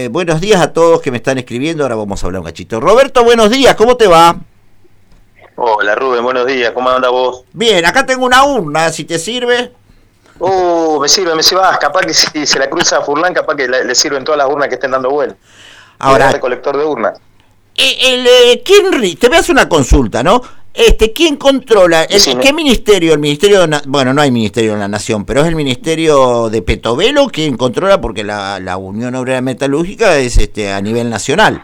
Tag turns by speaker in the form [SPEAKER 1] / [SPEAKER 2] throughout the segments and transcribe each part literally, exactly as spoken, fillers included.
[SPEAKER 1] eh, buenos días a todos que me están escribiendo. Ahora vamos a hablar un cachito. Roberto, buenos días, ¿cómo te va?
[SPEAKER 2] Hola Rubén, buenos días, ¿cómo anda vos?
[SPEAKER 1] Bien, acá tengo una urna, si te sirve.
[SPEAKER 2] Uh, me sirve, me sirve, ah, capaz que si se la cruza a Furlan, capaz que le, le sirven todas las urnas que estén dando vuelta.
[SPEAKER 1] Ahora,
[SPEAKER 2] el recolector de urnas.
[SPEAKER 1] El, el, eh, ¿quién, te voy a hacer una consulta, ¿no? Este, ¿quién controla? El,
[SPEAKER 2] sí,
[SPEAKER 1] ¿Qué ministerio? El ministerio, de, bueno, no hay ministerio en la Nación, pero es el ministerio de Petovelo quien controla, porque la, la Unión Obrera Metalúrgica es este a nivel nacional.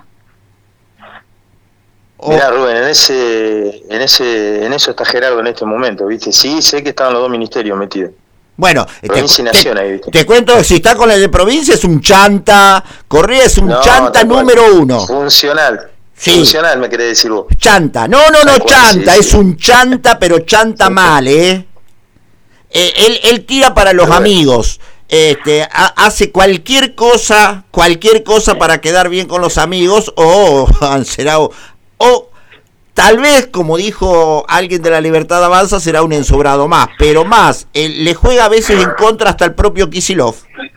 [SPEAKER 2] Mirá, Rubén, en ese, en ese, en eso está Gerardo en este momento, ¿viste? Sí, sé que estaban los dos ministerios metidos.
[SPEAKER 1] Bueno,
[SPEAKER 2] provincia
[SPEAKER 1] te,
[SPEAKER 2] y nación
[SPEAKER 1] te,
[SPEAKER 2] ahí, ¿viste?
[SPEAKER 1] Te cuento, si está con el de provincia es un chanta, Correa es un no, chanta número uno.
[SPEAKER 2] Funcional.
[SPEAKER 1] Sí.
[SPEAKER 2] Funcional, me querés decir vos.
[SPEAKER 1] Chanta, no, no, no, chanta, sí, es sí. un chanta, pero chanta mal, ¿eh? eh él, él tira para los pero amigos. Este, ha, hace cualquier cosa, cualquier cosa para quedar bien con los amigos, o será, o, o tal vez, como dijo alguien de la Libertad Avanza, será un ensobrado más, pero más, él, le juega a veces en contra hasta el propio Kicillof.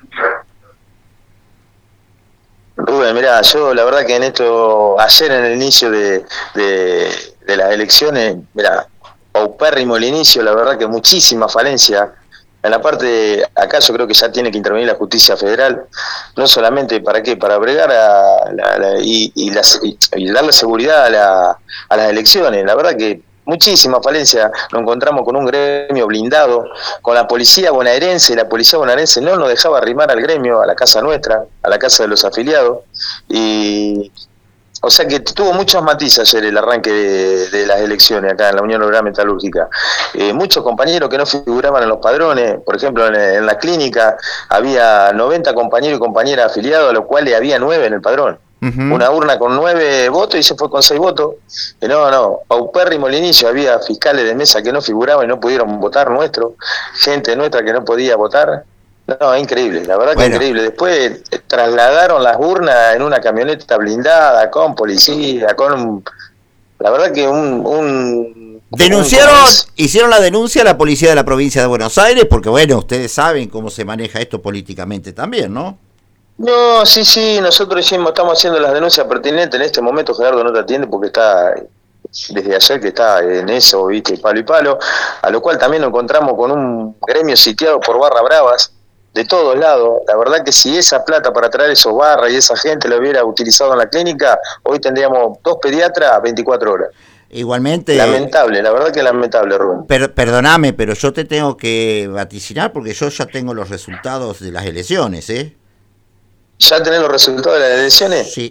[SPEAKER 2] Rubén, mirá, yo la verdad que en esto, ayer en el inicio de, de, de las elecciones, mirá, paupérrimo el inicio, la verdad que muchísima falencia. En la parte, acá yo creo que ya tiene que intervenir la justicia federal, no solamente para qué, para bregar a la, la, y, y, las, y, y darle seguridad a, la, a las elecciones. La verdad que muchísima falencia, nos encontramos con un gremio blindado, con la policía bonaerense, y la policía bonaerense no nos dejaba arrimar al gremio, a la casa nuestra, a la casa de los afiliados, y... O sea que tuvo muchos matices ayer el arranque de, de las elecciones acá en la Unión Obrera Metalúrgica. Eh, muchos compañeros que no figuraban en los padrones, por ejemplo en, en la clínica había noventa compañeros y compañeras afiliados, a los cuales había nueve en el padrón. Uh-huh. Una urna con nueve votos y se fue con seis votos. Eh, no, no, paupérrimo el inicio, había fiscales de mesa que no figuraban y no pudieron votar nuestro, gente nuestra que no podía votar. No, increíble, la verdad que bueno. increíble. Después eh, trasladaron las urnas en una camioneta blindada, con policía, con... La verdad que un... un
[SPEAKER 1] Denunciaron, un... hicieron la denuncia a la policía de la provincia de Buenos Aires, porque bueno, ustedes saben cómo se maneja esto políticamente también, ¿no?
[SPEAKER 2] No, sí, sí, nosotros hicimos, estamos haciendo las denuncias pertinentes. En este momento Gerardo no te atiende porque está... desde ayer que está en eso, viste, palo y palo, a lo cual también nos encontramos con un gremio sitiado por barra bravas, de todos lados. La verdad que si esa plata para traer esos barras y esa gente lo hubiera utilizado en la clínica, hoy tendríamos dos pediatras veinticuatro horas.
[SPEAKER 1] Igualmente...
[SPEAKER 2] Lamentable, la verdad que lamentable, Rubén.
[SPEAKER 1] Per, perdóname, pero yo te tengo que vaticinar porque yo ya tengo los resultados de las elecciones, ¿eh?
[SPEAKER 2] ¿Ya tenés los resultados de las elecciones?
[SPEAKER 1] Sí.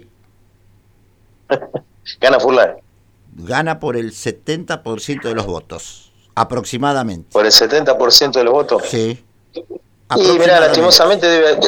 [SPEAKER 2] Gana Furlan.
[SPEAKER 1] Gana por el setenta por ciento de los votos, aproximadamente.
[SPEAKER 2] ¿Por el setenta por ciento de los votos?
[SPEAKER 1] Sí.
[SPEAKER 2] Y mira, lastimosamente debe,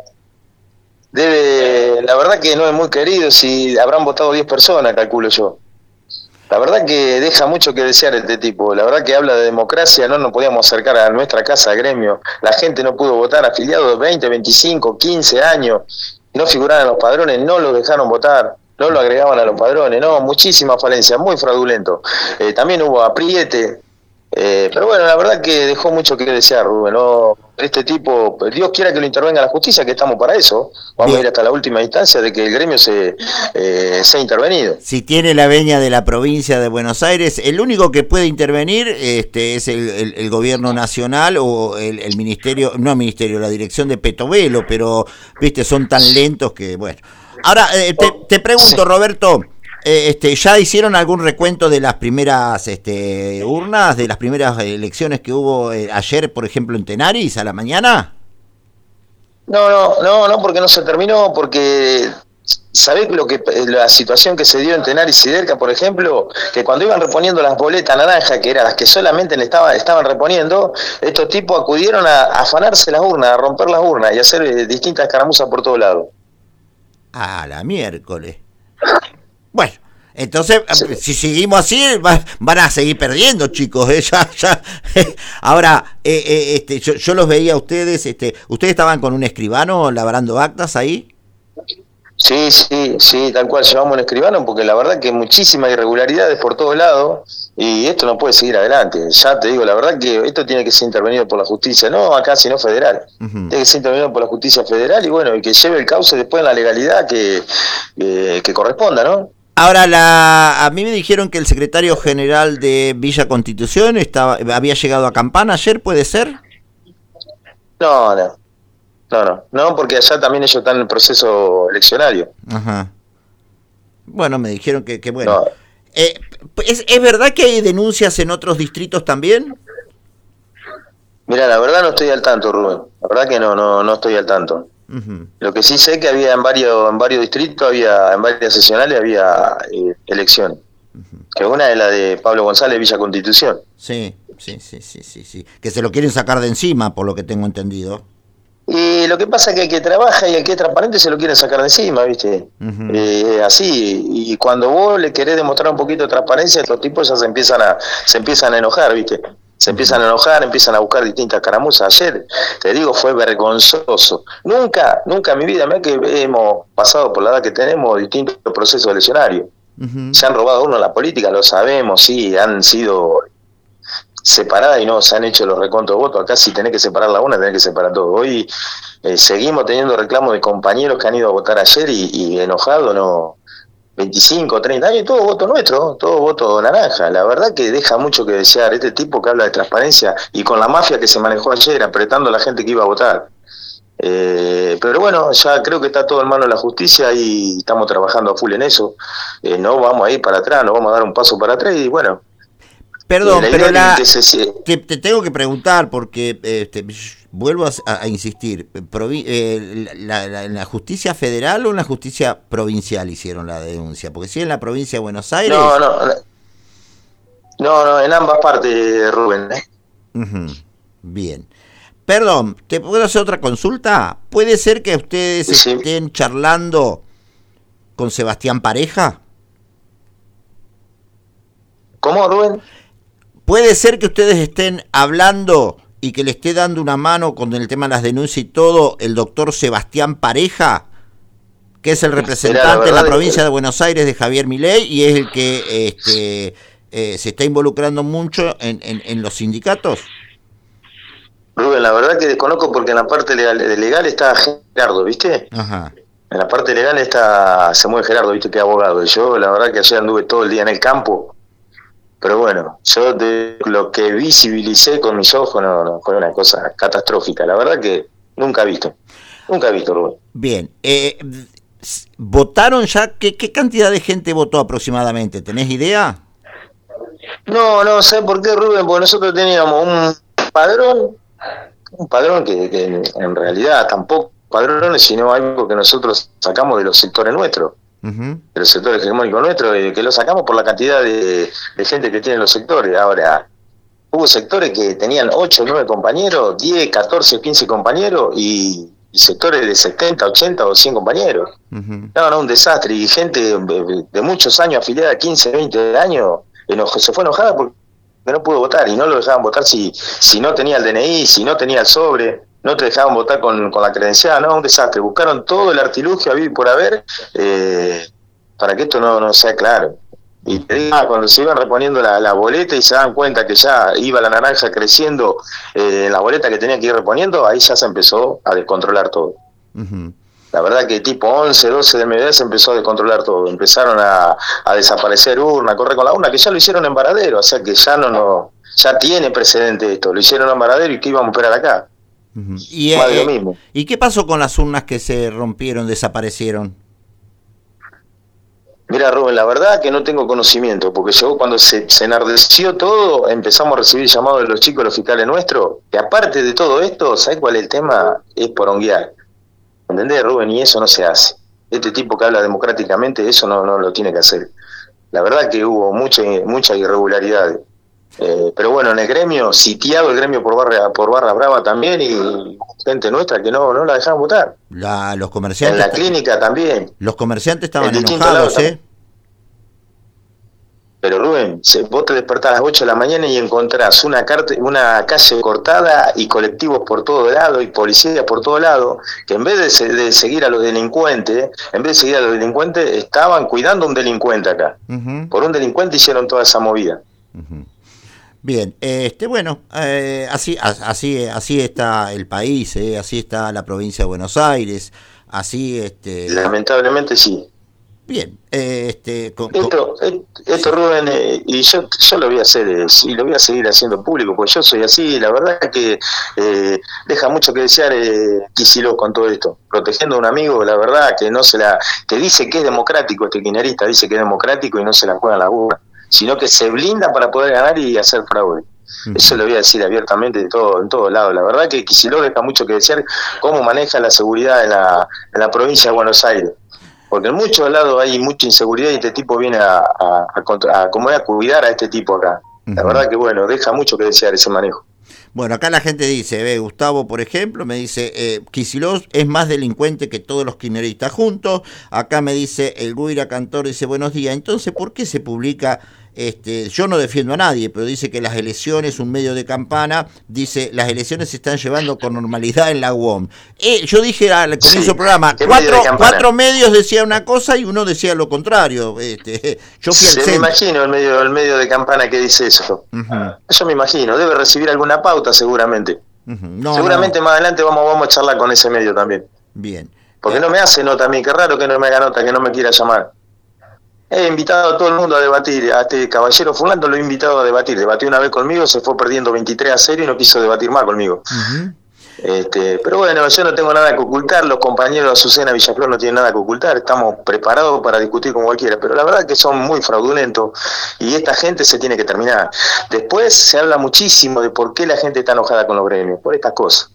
[SPEAKER 2] debe, la verdad que no es muy querido, si habrán votado diez personas, calculo yo. La verdad que deja mucho que desear este tipo, la verdad que habla de democracia, no nos podíamos acercar a nuestra casa, gremio, la gente no pudo votar, afiliados de veinte, veinticinco, quince años, no figuraban en los padrones, no los dejaron votar, no lo agregaban a los padrones, no, muchísima falencia, muy fraudulento. Eh, también hubo apriete. Eh, pero bueno, la verdad que dejó mucho que desear, Rubén, ¿no? Este tipo, Dios quiera que lo intervenga la justicia, que estamos para eso. Vamos Bien. a ir hasta la última instancia de que el gremio se eh, sea intervenido.
[SPEAKER 1] Si tiene la veña de la provincia de Buenos Aires, el único que puede intervenir este es el, el, el gobierno nacional o el, el ministerio, no el ministerio, la dirección de Petovelo, pero viste, son tan lentos que, bueno. Ahora, eh, te, te pregunto, sí. Roberto, Eh, este, ¿ya hicieron algún recuento de las primeras este, urnas, de las primeras elecciones que hubo eh, ayer, por ejemplo, en Tenaris, a la mañana?
[SPEAKER 2] No, no, no, no, porque no se terminó, porque ¿sabés lo que la situación que se dio en Tenaris y Delca, por ejemplo? Que cuando iban reponiendo las boletas naranjas, que eran las que solamente le estaba, estaban reponiendo, estos tipos acudieron a, a afanarse las urnas, a romper las urnas y a hacer eh, distintas escaramuzas por todos lados.
[SPEAKER 1] Ah, la miércoles. Bueno, entonces, sí. si seguimos así, va, van a seguir perdiendo, chicos. ¿eh? Ya, ya. Ahora, eh, eh, este, yo, yo los veía a ustedes. Este, ¿ustedes estaban con un escribano labrando actas ahí?
[SPEAKER 2] Sí, sí, sí, tal cual, llevamos un escribano, porque la verdad que muchísimas irregularidades por todos lados. Y esto no puede seguir adelante. Ya te digo, la verdad que esto tiene que ser intervenido por la justicia, no acá, sino federal. Uh-huh. Tiene que ser intervenido por la justicia federal y bueno, y que lleve el cauce después en la legalidad que, eh, que corresponda, ¿no?
[SPEAKER 1] Ahora, la, a mí me dijeron que el secretario general de Villa Constitución estaba, había llegado a Campana ayer, ¿puede ser?
[SPEAKER 2] No, no. No, no. No, porque allá también ellos están en el proceso eleccionario.
[SPEAKER 1] Ajá. Bueno, me dijeron que, que bueno.
[SPEAKER 2] No.
[SPEAKER 1] Eh, ¿es, ¿Es verdad que hay denuncias en otros distritos también?
[SPEAKER 2] Mira, la verdad no estoy al tanto, Rubén. La verdad que no, no, no estoy al tanto. Uh-huh. Lo que sí sé que había en varios, en varios distritos, había, en varias sesionales había eh, elecciones. Uh-huh. Que una es la de Pablo González, Villa Constitución.
[SPEAKER 1] Sí, sí, sí, sí, sí, sí. Que se lo quieren sacar de encima, por lo que tengo entendido.
[SPEAKER 2] Y lo que pasa es que el que trabaja y el que es transparente se lo quieren sacar de encima, ¿viste? Uh-huh. Eh, así, y cuando vos le querés demostrar un poquito de transparencia, estos tipos ya se empiezan a, se empiezan a enojar, ¿viste? Se empiezan a enojar, empiezan a buscar distintas caramuzas. Ayer, te digo, fue vergonzoso. Nunca, nunca en mi vida, mira que hemos pasado por la edad que tenemos distintos procesos eleccionarios. Uh-huh. Se han robado uno en la política, lo sabemos, sí, han sido separadas y no se han hecho los recontos de votos. Acá si tenés que separar la una, tenés que separar todo. Hoy eh, seguimos teniendo reclamos de compañeros que han ido a votar ayer y, y enojados, no... veinticinco, treinta años, todo voto nuestro, todo voto naranja. La verdad que deja mucho que desear este tipo que habla de transparencia y con la mafia que se manejó ayer apretando a la gente que iba a votar. Eh, pero bueno, ya creo que está todo en manos de la justicia y estamos trabajando a full en eso. Eh, no vamos a ir para atrás, no vamos a dar un paso para atrás y bueno.
[SPEAKER 1] Perdón, la pero la, se... te, te tengo que preguntar porque este, vuelvo a, a insistir, provi, eh, la, la, ¿en la justicia federal o en la justicia provincial hicieron la denuncia? Porque si en la provincia de Buenos Aires...
[SPEAKER 2] No, no, no, no en ambas partes, Rubén. ¿eh?
[SPEAKER 1] Uh-huh. Bien. Perdón, ¿te puedo hacer otra consulta? ¿Puede ser que ustedes sí. estén charlando con Sebastián Pareja?
[SPEAKER 2] ¿Cómo, Rubén?
[SPEAKER 1] ¿Puede ser que ustedes estén hablando y que le esté dando una mano con el tema de las denuncias y todo el doctor Sebastián Pareja, que es el representante en la provincia de Buenos Aires de Javier Milei y es el que este, eh, se está involucrando mucho en, en, en los sindicatos?
[SPEAKER 2] Rubén, la verdad que desconozco porque en la parte legal, legal está Gerardo, ¿viste? Ajá. En la parte legal está se mueve Gerardo, ¿viste? Que es abogado. Yo la verdad que ayer anduve todo el día en el campo. Pero bueno, yo de lo que visibilicé con mis ojos no, no fue una cosa catastrófica. La verdad que nunca he visto. Nunca he visto, Rubén.
[SPEAKER 1] Bien. Eh, ¿Votaron ya? ¿Qué, ¿Qué cantidad de gente votó aproximadamente? ¿Tenés idea?
[SPEAKER 2] No, no sé por qué, Rubén, porque nosotros teníamos un padrón, un padrón que, que en realidad tampoco padrones, sino algo que nosotros sacamos de los sectores nuestros. Uh-huh. De los sectores hegemónicos nuestros, eh, que lo sacamos por la cantidad de, de gente que tienen los sectores. Ahora, hubo sectores que tenían ocho, nueve compañeros, diez, catorce, quince compañeros y, y sectores de setenta, ochenta o cien compañeros. Uh-huh. No, no, un desastre. Y gente de, de muchos años afiliada, quince, veinte años, eno- se fue enojada porque no pudo votar y no lo dejaban votar si, si no tenía el D N I, si no tenía el sobre. No te dejaban votar con, con la credencial, no, un desastre. Buscaron todo el artilugio a vivir por haber eh, para que esto no, no sea claro. Y te digo, cuando se iban reponiendo la, la boleta y se dan cuenta que ya iba la naranja creciendo eh, en la boleta que tenía que ir reponiendo, ahí ya se empezó a descontrolar todo. Uh-huh. La verdad que tipo once, doce de mediodía se empezó a descontrolar todo. Empezaron a, a desaparecer urna, a correr con la urna, que ya lo hicieron en Varadero, o sea que ya no, no ya tiene precedente esto. Lo hicieron en Varadero y que íbamos a esperar acá.
[SPEAKER 1] Uh-huh. ¿Y, eh, mismo. ¿Y qué pasó con las urnas que se rompieron, desaparecieron?
[SPEAKER 2] Mira, Rubén, la verdad que no tengo conocimiento, porque yo cuando se, se enardeció todo, empezamos a recibir llamados de los chicos, los fiscales nuestros, que aparte de todo esto, ¿sabes cuál es el tema? Es poronguear. ¿Entendés, Rubén? Y eso no se hace. Este tipo que habla democráticamente, eso no, no lo tiene que hacer. La verdad que hubo mucha, mucha irregularidad. Eh, pero bueno, en el gremio, sitiado el gremio por barra, por barra brava también y gente nuestra que no, no la dejaban votar.
[SPEAKER 1] La, los comerciantes.
[SPEAKER 2] En la clínica también.
[SPEAKER 1] Los comerciantes estaban enojados, ¿eh?
[SPEAKER 2] Pero Rubén, se, vos te despertás a las ocho de la mañana y encontrás una, carte, una calle cortada y colectivos por todo lado y policías por todo lado, que en vez de, se, de seguir a los delincuentes, en vez de seguir a los delincuentes, estaban cuidando a un delincuente acá. Uh-huh. Por un delincuente hicieron toda esa movida.
[SPEAKER 1] Uh-huh. Bien, este, bueno, eh, así, así, así está el país, eh, así está la provincia de Buenos Aires, así, este.
[SPEAKER 2] Lamentablemente sí.
[SPEAKER 1] Bien, eh, este. Con,
[SPEAKER 2] esto,
[SPEAKER 1] con...
[SPEAKER 2] esto Rubén, eh, y yo, yo lo voy a hacer, eh, sí, lo voy a seguir haciendo público, porque yo soy así. La verdad es que eh, deja mucho que desear eh, Kicillof con todo esto, protegiendo a un amigo, la verdad que no se la, que dice que es democrático, este kirchnerista dice que es democrático y no se la juega en la urna, sino que se blinda para poder ganar y hacer fraude. Uh-huh. Eso lo voy a decir abiertamente de todo, en todos lados. La verdad que Kicillof deja mucho que desear cómo maneja la seguridad en la, en la provincia de Buenos Aires. Porque en muchos lados hay mucha inseguridad y este tipo viene a, a, a, contra, a, como a cuidar a este tipo acá. Uh-huh. La verdad que bueno, deja mucho que desear ese manejo.
[SPEAKER 1] Bueno, acá la gente dice, ve, Gustavo, por ejemplo, me dice, eh, Kicillof es más delincuente que todos los kirchneristas juntos. Acá me dice, el Guira Cantor dice, buenos días. Entonces, ¿por qué se publica? Este, yo no defiendo a nadie, pero dice que las elecciones, un medio de campana, dice, las elecciones se están llevando con normalidad en la U O M. Eh, yo dije al comienzo sí, del programa, cuatro, medio cuatro medios decían una cosa y uno decía lo contrario. Este, yo fui al
[SPEAKER 2] Se me imagino el medio, el medio de campana que dice eso. Uh-huh. Yo me imagino, debe recibir alguna pauta seguramente. Uh-huh. No, seguramente no. Más adelante vamos, vamos a charlar con ese medio también.
[SPEAKER 1] Bien.
[SPEAKER 2] Porque eh. no me hace nota a mí, qué raro que no me haga nota, que no me quiera llamar. He invitado a todo el mundo a debatir, a este caballero fulano lo he invitado a debatir, debatió una vez conmigo, se fue perdiendo veintitrés a cero y no quiso debatir más conmigo. Uh-huh. Este, pero bueno, yo no tengo nada que ocultar, los compañeros de Azucena Villaflor no tienen nada que ocultar, estamos preparados para discutir con cualquiera, pero la verdad es que son muy fraudulentos y esta gente se tiene que terminar. Después se habla muchísimo de por qué la gente está enojada con los gremios, por estas cosas.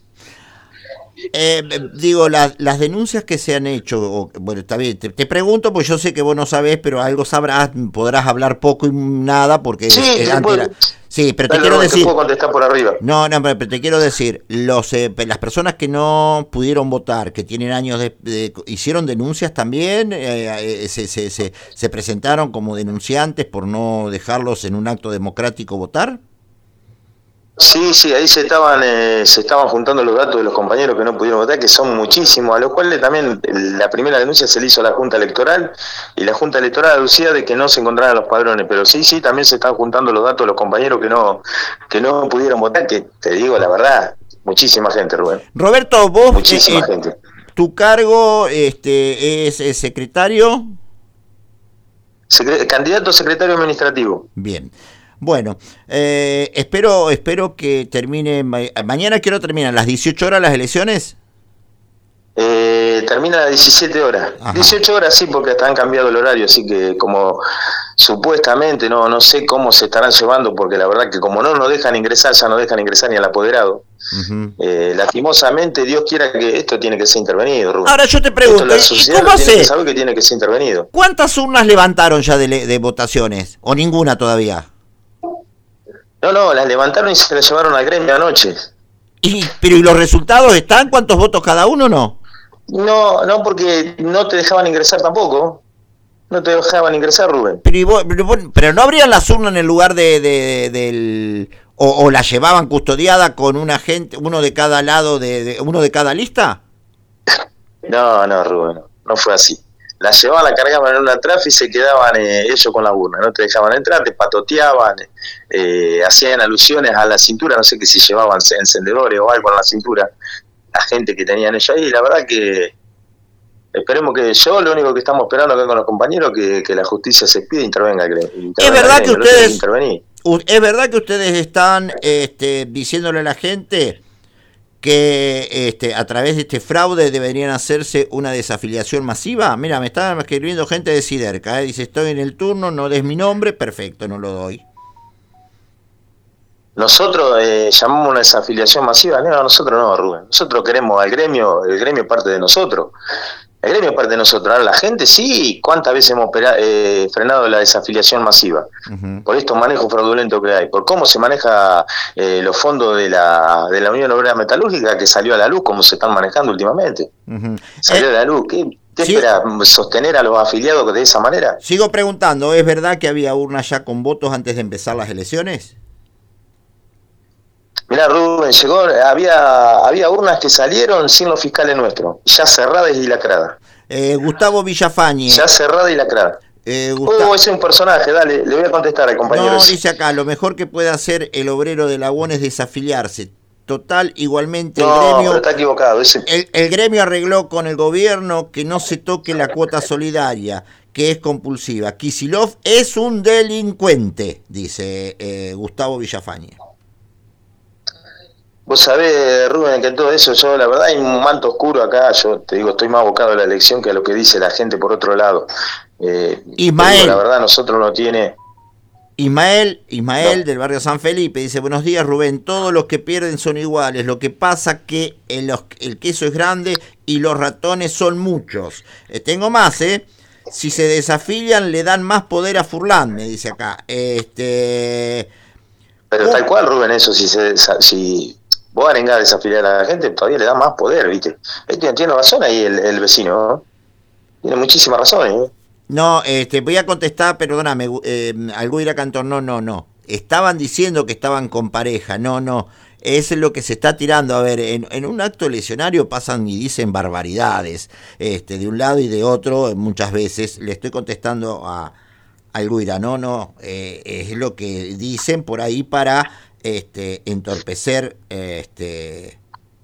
[SPEAKER 1] Eh, digo, la, las denuncias que se han hecho, o, bueno, está bien, te, te pregunto, pues yo sé que vos no sabés, pero algo sabrás, podrás hablar poco y nada, porque
[SPEAKER 2] sí,
[SPEAKER 1] es, es
[SPEAKER 2] puedo,
[SPEAKER 1] la, sí, pero te
[SPEAKER 2] dale,
[SPEAKER 1] quiero
[SPEAKER 2] no,
[SPEAKER 1] decir,
[SPEAKER 2] te puedo contestar por arriba.
[SPEAKER 1] No, no, pero te quiero decir, los eh, las personas que no pudieron votar, que tienen años de, de hicieron denuncias también, eh, eh, se, se, se, se presentaron como denunciantes por no dejarlos en un acto democrático votar.
[SPEAKER 2] Sí, sí, ahí se estaban eh, se estaban juntando los datos de los compañeros que no pudieron votar, que son muchísimos, a los cuales también la primera denuncia se le hizo a la Junta Electoral, y la Junta Electoral aducía de que no se encontraban los padrones, pero sí, sí, también se están juntando los datos de los compañeros que no que no pudieron votar, que te digo la verdad, muchísima gente, Rubén.
[SPEAKER 1] Roberto, vos,
[SPEAKER 2] muchísima
[SPEAKER 1] eh,
[SPEAKER 2] gente.
[SPEAKER 1] ¿Tu cargo este es, es secretario?
[SPEAKER 2] Secre- candidato a secretario administrativo.
[SPEAKER 1] Bien. Bueno, eh, espero espero que termine, ma- mañana quiero terminar, ¿a las dieciocho horas las elecciones?
[SPEAKER 2] Eh, termina a las diecisiete horas. Ajá. dieciocho horas sí, porque hasta han cambiado el horario, así que como supuestamente, no no sé cómo se estarán llevando, porque la verdad que como no nos dejan ingresar, ya no dejan ingresar ni al apoderado. Uh-huh. Eh, lastimosamente, Dios quiera que esto tiene que ser intervenido, Rubén.
[SPEAKER 1] Ahora yo te pregunto, ¿y cómo hace?
[SPEAKER 2] Sabe que tiene que ser intervenido.
[SPEAKER 1] ¿Cuántas urnas levantaron ya de, de votaciones? ¿O ninguna todavía?
[SPEAKER 2] No, no, las levantaron y se las llevaron al gremio anoche.
[SPEAKER 1] ¿Y, pero ¿y los resultados están? ¿Cuántos votos cada uno o no?
[SPEAKER 2] No, no, porque no te dejaban ingresar tampoco. No te dejaban ingresar, Rubén.
[SPEAKER 1] Pero, y vos, pero, pero no abrían las urnas en el lugar de, de, de del... O, o la llevaban custodiada con una gente, uno de cada lado, de, de uno de cada lista.
[SPEAKER 2] No, no, Rubén, no, no fue así. La llevaban, la cargaban en una trafa y se quedaban eh, ellos con la urna, no te dejaban entrar, te patoteaban, eh, hacían alusiones a la cintura, no sé que si llevaban encendedores o algo en la cintura, la gente que tenían ellos ahí. La verdad que esperemos que yo, lo único que estamos esperando acá con los compañeros, que, que la justicia se pida e intervenga. intervenga
[SPEAKER 1] es verdad que ustedes,
[SPEAKER 2] que
[SPEAKER 1] es verdad que ustedes están este, diciéndole a la gente que este, a través de este fraude deberían hacerse una desafiliación masiva. Mira, me está escribiendo gente de Siderca, ¿eh? Dice, estoy en el turno, no des mi nombre, perfecto, no lo doy.
[SPEAKER 2] Nosotros eh, llamamos una desafiliación masiva. No, nosotros no, Rubén. Nosotros queremos al gremio, el gremio es parte de nosotros. El gremio es parte de nosotros. Ahora, la gente sí, ¿cuántas veces hemos pera, eh, frenado la desafiliación masiva? Uh-huh. Por estos manejos fraudulentos que hay, por cómo se maneja eh, los fondos de la de la Unión Obrera Metalúrgica, que salió a la luz, como se están manejando últimamente. Uh-huh. Salió eh, a la luz. ¿Qué, qué sí. espera? ¿Sostener a los afiliados de esa manera?
[SPEAKER 1] Sigo preguntando, ¿es verdad que había urnas ya con votos antes de empezar las elecciones?
[SPEAKER 2] Mirá, Rubén, llegó, había había urnas que salieron sin los fiscales nuestros, ya cerradas y lacradas.
[SPEAKER 1] Eh, Gustavo Villafañe.
[SPEAKER 2] Ya cerrada y lacrada.
[SPEAKER 1] Eh, Gustavo.
[SPEAKER 2] Oh, ese es un personaje, dale, le voy a contestar al compañero.
[SPEAKER 1] No,
[SPEAKER 2] ese.
[SPEAKER 1] dice acá, lo mejor que puede hacer el obrero de Lagón es desafiliarse. Total, igualmente el
[SPEAKER 2] No,
[SPEAKER 1] gremio...
[SPEAKER 2] pero está equivocado. Ese...
[SPEAKER 1] El, el gremio arregló con el gobierno que no se toque la cuota solidaria, que es compulsiva. Kicillof es un delincuente, dice eh, Gustavo Villafañe.
[SPEAKER 2] Vos sabés, Rubén, que en todo eso yo, la verdad, hay un manto oscuro acá. Yo te digo, estoy más abocado a la elección que a lo que dice la gente por otro lado. Eh,
[SPEAKER 1] Ismael.
[SPEAKER 2] Digo, la verdad, nosotros no tiene...
[SPEAKER 1] Ismael, Ismael
[SPEAKER 2] no.
[SPEAKER 1] del barrio San Felipe dice, buenos días Rubén, todos los que pierden son iguales, lo que pasa que el, el queso es grande y los ratones son muchos. Eh, tengo más, ¿eh? Si se desafilian le dan más poder a Furlan, me dice acá. Este...
[SPEAKER 2] Pero tal cual, Rubén, eso, si se si vos arengás a desafiliar a la gente, todavía le da más poder, ¿viste? Este, tiene razón ahí el, el vecino, ¿no? Tiene muchísimas razones, ¿eh?
[SPEAKER 1] No, este, voy a contestar, perdóname, eh, al Guira Cantor, no, no, no. Estaban diciendo que estaban con pareja, no, no. Es lo que se está tirando. A ver, en, en un acto eleccionario pasan y dicen barbaridades, este, de un lado y de otro, muchas veces. Le estoy contestando a al Guira, no, no, eh, es lo que dicen por ahí para este, entorpecer, este...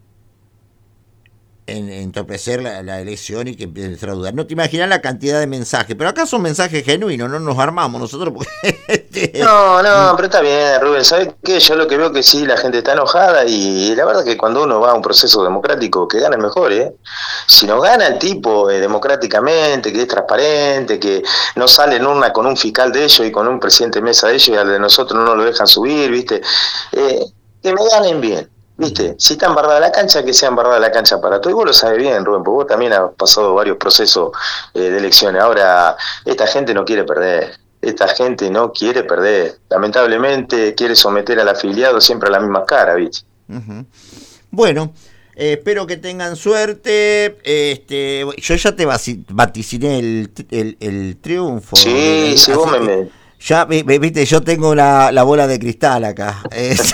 [SPEAKER 1] En, entorpecer la, la elección y que empiecen a dudar. No te imaginas la cantidad de mensajes, pero acá son mensajes genuinos, no nos armamos nosotros. Porque...
[SPEAKER 2] No, no, pero está bien, Rubén, ¿sabes qué? Yo lo que veo que sí, la gente está enojada y la verdad que cuando uno va a un proceso democrático, que gane mejor, ¿eh? Si no gana el tipo eh, democráticamente, que es transparente, que no sale en una con un fiscal de ellos y con un presidente de mesa de ellos y al de nosotros no lo dejan subir, ¿viste? Eh, que me ganen bien. ¿Viste? Si está embarrada la cancha, que sea embarrada la cancha para todo. Y vos lo sabés bien, Rubén, porque vos también has pasado varios procesos eh, de elecciones. Ahora, esta gente no quiere perder. Esta gente no quiere perder. Lamentablemente quiere someter al afiliado siempre a la misma cara, ¿viste?
[SPEAKER 1] Uh-huh. Bueno, eh, espero que tengan suerte. Este, yo ya te vaticiné el, el, el triunfo.
[SPEAKER 2] Sí, sí, vos me... me...
[SPEAKER 1] Ya, viste, yo tengo la, la bola de cristal acá.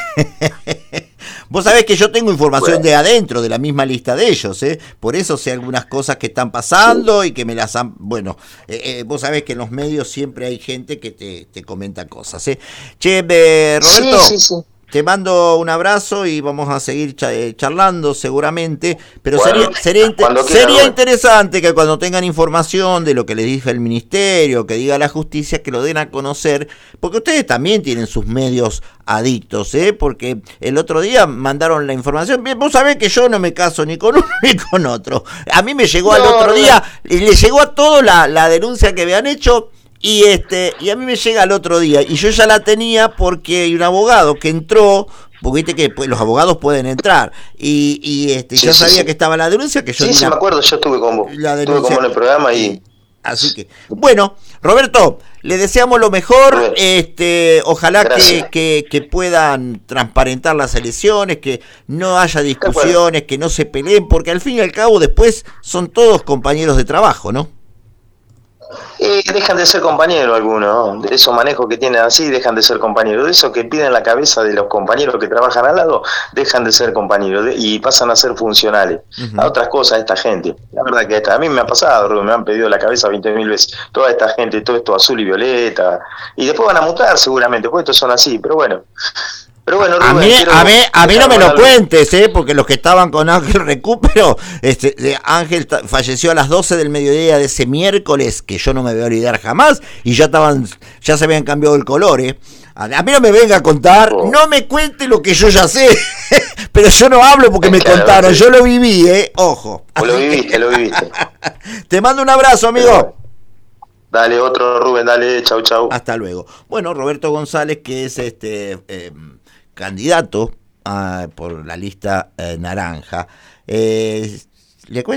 [SPEAKER 1] Vos sabés que yo tengo información bueno. de adentro, de la misma lista de ellos, ¿eh? Por eso sé algunas cosas que están pasando sí. y que me las han... Bueno, eh, eh, vos sabés que en los medios siempre hay gente que te, te comenta cosas, ¿eh? Che, eh, Roberto, sí, sí, sí. te mando un abrazo y vamos a seguir charlando seguramente, pero bueno, sería, sería, inter sería quiera, interesante que cuando tengan información de lo que les diga el ministerio, que diga la justicia, que lo den a conocer, porque ustedes también tienen sus medios adictos, ¿eh? Porque el otro día mandaron la información. Bien, vos sabés que yo no me caso ni con uno ni con otro. A mí me llegó no, al otro no. día, y le llegó a todo la, la denuncia que habían hecho, y este y a mí me llega al otro día, y yo ya la tenía porque hay un abogado que entró, porque viste que pues, los abogados pueden entrar, y, y este sí, ya sí, sabía sí. que estaba la denuncia, que yo
[SPEAKER 2] Sí, sí, la, me acuerdo, yo estuve con vos,
[SPEAKER 1] la
[SPEAKER 2] estuve con vos en el programa y...
[SPEAKER 1] Así que, bueno, Roberto, le deseamos lo mejor, este, ojalá que, que, que puedan transparentar las elecciones, que no haya discusiones, que no se peleen, porque al fin y al cabo después son todos compañeros de trabajo, ¿no?
[SPEAKER 2] Eh, dejan de ser compañeros algunos, ¿no? De esos manejos que tienen así, dejan de ser compañeros. De esos que piden la cabeza de los compañeros que trabajan al lado, dejan de ser compañeros de, y pasan a ser funcionales. Uh-huh. A otras cosas, esta gente. La verdad que esta, a mí me ha pasado, me han pedido la cabeza veinte mil veces. Toda esta gente, todo esto azul y violeta. Y después van a mutar seguramente, porque estos son así, pero bueno. Pero bueno, Rubén,
[SPEAKER 1] a mí, a mí, a mí no me lo algo. cuentes, ¿eh? Porque los que estaban con Ángel Recupero, este, Ángel falleció a las doce del mediodía de ese miércoles, que yo no me voy a olvidar jamás, y ya estaban, ya se habían cambiado el color, ¿eh? A mí no me venga a contar, oh. no me cuente lo que yo ya sé, pero yo no hablo porque me claro, contaron, sí. yo lo viví, ¿eh? Ojo.
[SPEAKER 2] Vos lo viviste, lo viviste.
[SPEAKER 1] Te mando un abrazo, amigo. Pero,
[SPEAKER 2] dale, otro, Rubén, dale, chau, chau.
[SPEAKER 1] Hasta luego. Bueno, Roberto González, que es este... Eh, candidato uh, por la lista uh, naranja. Eh, le cuento